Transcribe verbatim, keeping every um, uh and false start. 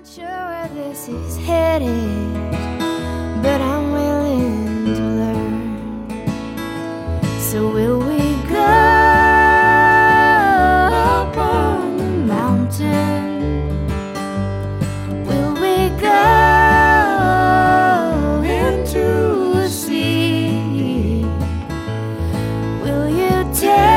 not sure where this is headed, but I'm willing to learn. So will we go up on the mountain? Will we go into the sea? Will you take